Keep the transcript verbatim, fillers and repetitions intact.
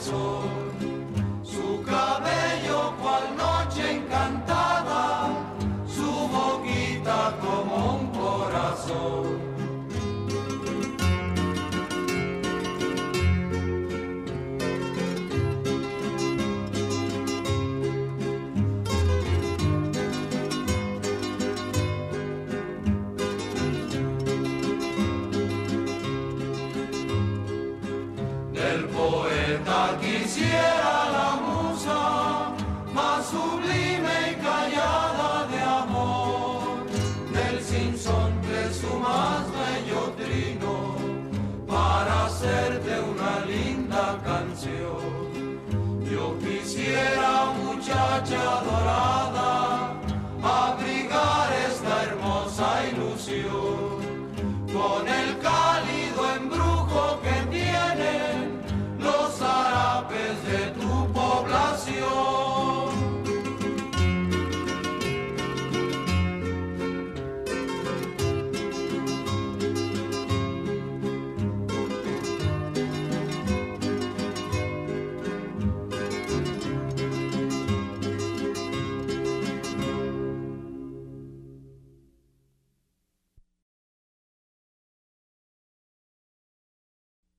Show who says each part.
Speaker 1: sol, su cabello cual noche encantada, su boquita como un corazón. Quisiera la musa más sublime y callada de amor, del sinsonte su más bello trino, para hacerte una linda canción.